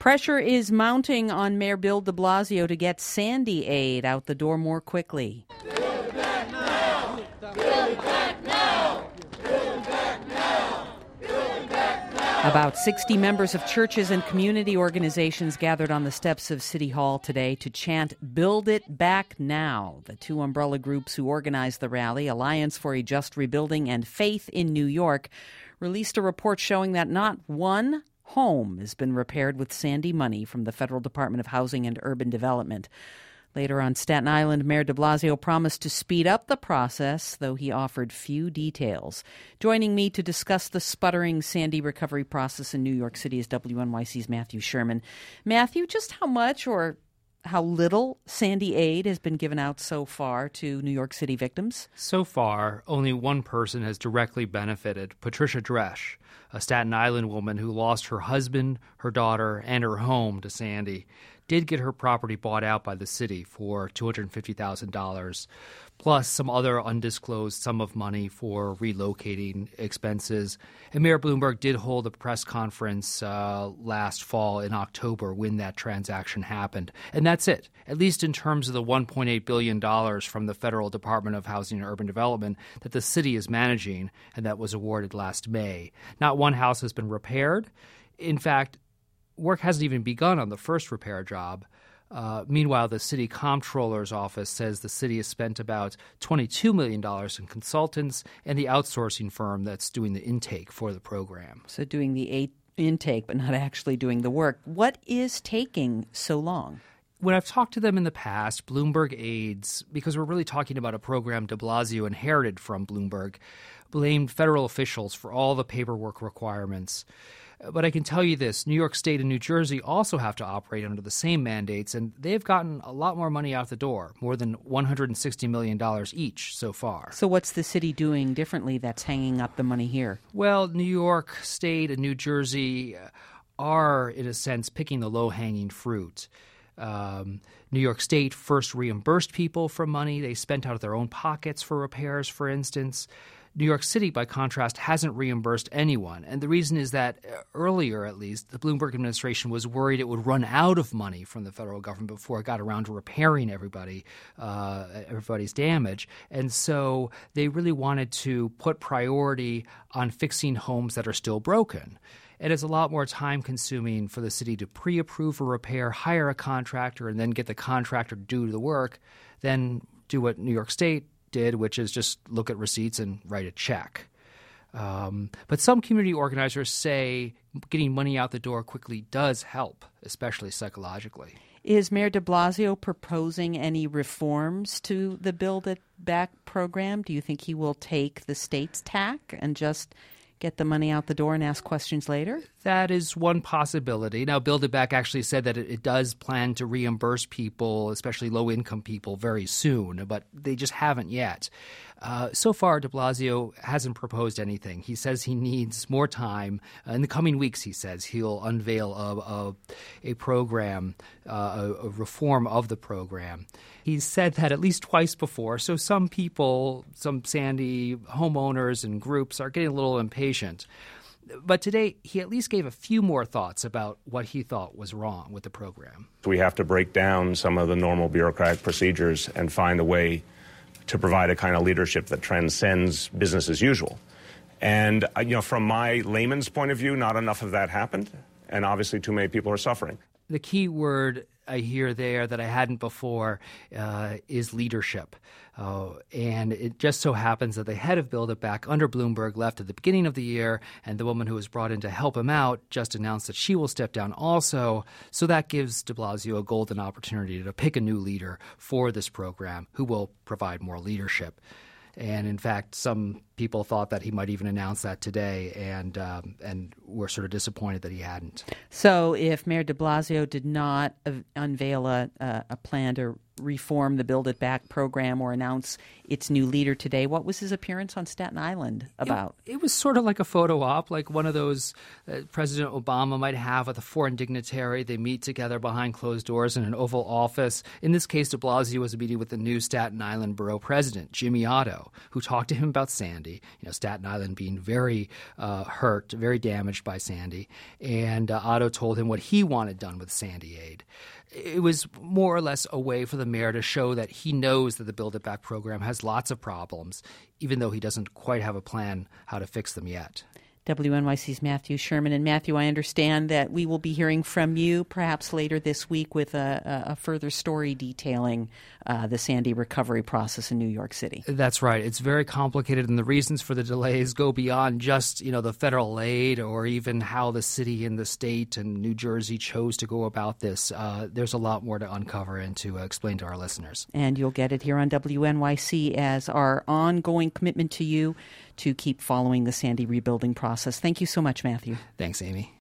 Pressure is mounting on Mayor Bill de Blasio to get Sandy aid out the door more quickly. Build it back now! Build it back now! Build it back now! Build it back now! About 60 members of churches and community organizations gathered on the steps of City Hall today to chant "Build It Back Now." The two umbrella groups who organized the rally, Alliance for a Just Rebuilding and Faith in New York, released a report showing that not one home has been repaired with Sandy money from the Federal Department of Housing and Urban Development. Later on Staten Island, Mayor de Blasio promised to speed up the process, though he offered few details. Joining me to discuss the sputtering Sandy recovery process in New York City is WNYC's Matthew Sherman. Matthew, just how much or how little Sandy aid has been given out so far to New York City victims? So far, only one person has directly benefited, Patricia Dresch, a Staten Island woman who lost her husband, her daughter, and her home to Sandy, did get her property bought out by the city for $250,000, plus some other undisclosed sum of money for relocating expenses. And Mayor Bloomberg did hold a press conference last fall in October when that transaction happened. And that's it, at least in terms of the $1.8 billion from the Federal Department of Housing and Urban Development that the city is managing and that was awarded last May. Not one house has been repaired. In fact, work hasn't even begun on the first repair job. Meanwhile, the city comptroller's office says the city has spent about $22 million in consultants and the outsourcing firm that's doing the intake for the program. So doing the intake, but not actually doing the work. What is taking so long? When I've talked to them in the past, Bloomberg aides, because we're really talking about a program de Blasio inherited from Bloomberg, blamed federal officials for all the paperwork requirements. But I can tell you this, New York State and New Jersey also have to operate under the same mandates, and they've gotten a lot more money out the door, more than $160 million each so far. So what's the city doing differently that's hanging up the money here? Well, New York State and New Jersey are, in a sense, picking the low-hanging fruit. New York State first reimbursed people for money they spent out of their own pockets for repairs, for instance. New York City, by contrast, hasn't reimbursed anyone. And the reason is that earlier, at least, the Bloomberg administration was worried it would run out of money from the federal government before it got around to repairing everybody's damage. And so they really wanted to put priority on fixing homes that are still broken. And it's a lot more time-consuming for the city to pre-approve a repair, hire a contractor, and then get the contractor to do the work, than do what New York State did, which is just look at receipts and write a check. But some community organizers say getting money out the door quickly does help, especially psychologically. Is Mayor de Blasio proposing any reforms to the Build It Back program? Do you think he will take the state's tack and just get the money out the door and ask questions later? That is one possibility. Now, Build It Back actually said that it does plan to reimburse people, especially low-income people, very soon, but they just haven't yet. So far, de Blasio hasn't proposed anything. He says he needs more time. In the coming weeks, he says, he'll unveil a program, a reform of the program. He's said that at least twice before, so some people, some Sandy homeowners and groups are getting a little impatient. But today, he at least gave a few more thoughts about what he thought was wrong with the program. We have to break down some of the normal bureaucratic procedures and find a way to provide a kind of leadership that transcends business as usual. And, from my layman's point of view, not enough of that happened. And obviously, too many people are suffering. The key word I hear there that I hadn't before is leadership. And it just so happens that the head of Build It Back under Bloomberg left at the beginning of the year, and the woman who was brought in to help him out just announced that she will step down also. So that gives de Blasio a golden opportunity to pick a new leader for this program who will provide more leadership. And in fact, some people thought that he might even announce that today, and were sort of disappointed that he hadn't. So if Mayor de Blasio did not unveil a plan to reform the Build It Back program or announce its new leader today, what was his appearance on Staten Island about? It was sort of like a photo op, like one of those President Obama might have with a foreign dignitary. They meet together behind closed doors in an Oval Office. In this case, de Blasio was meeting with the new Staten Island Borough President, Jimmy Otto, who talked to him about Sandy. Sandy. Staten Island being very hurt, very damaged by Sandy. And Otto told him what he wanted done with Sandy Aid. It was more or less a way for the mayor to show that he knows that the Build It Back program has lots of problems, even though he doesn't quite have a plan how to fix them yet. WNYC's Matthew Sherman. And Matthew, I understand that we will be hearing from you perhaps later this week with a further story detailing the Sandy recovery process in New York City. That's right. It's very complicated, and the reasons for the delays go beyond just, the federal aid or even how the city and the state and New Jersey chose to go about this. There's a lot more to uncover and to explain to our listeners. And you'll get it here on WNYC as our ongoing commitment to you to keep following the Sandy rebuilding process. Thank you so much, Matthew. Thanks, Amy.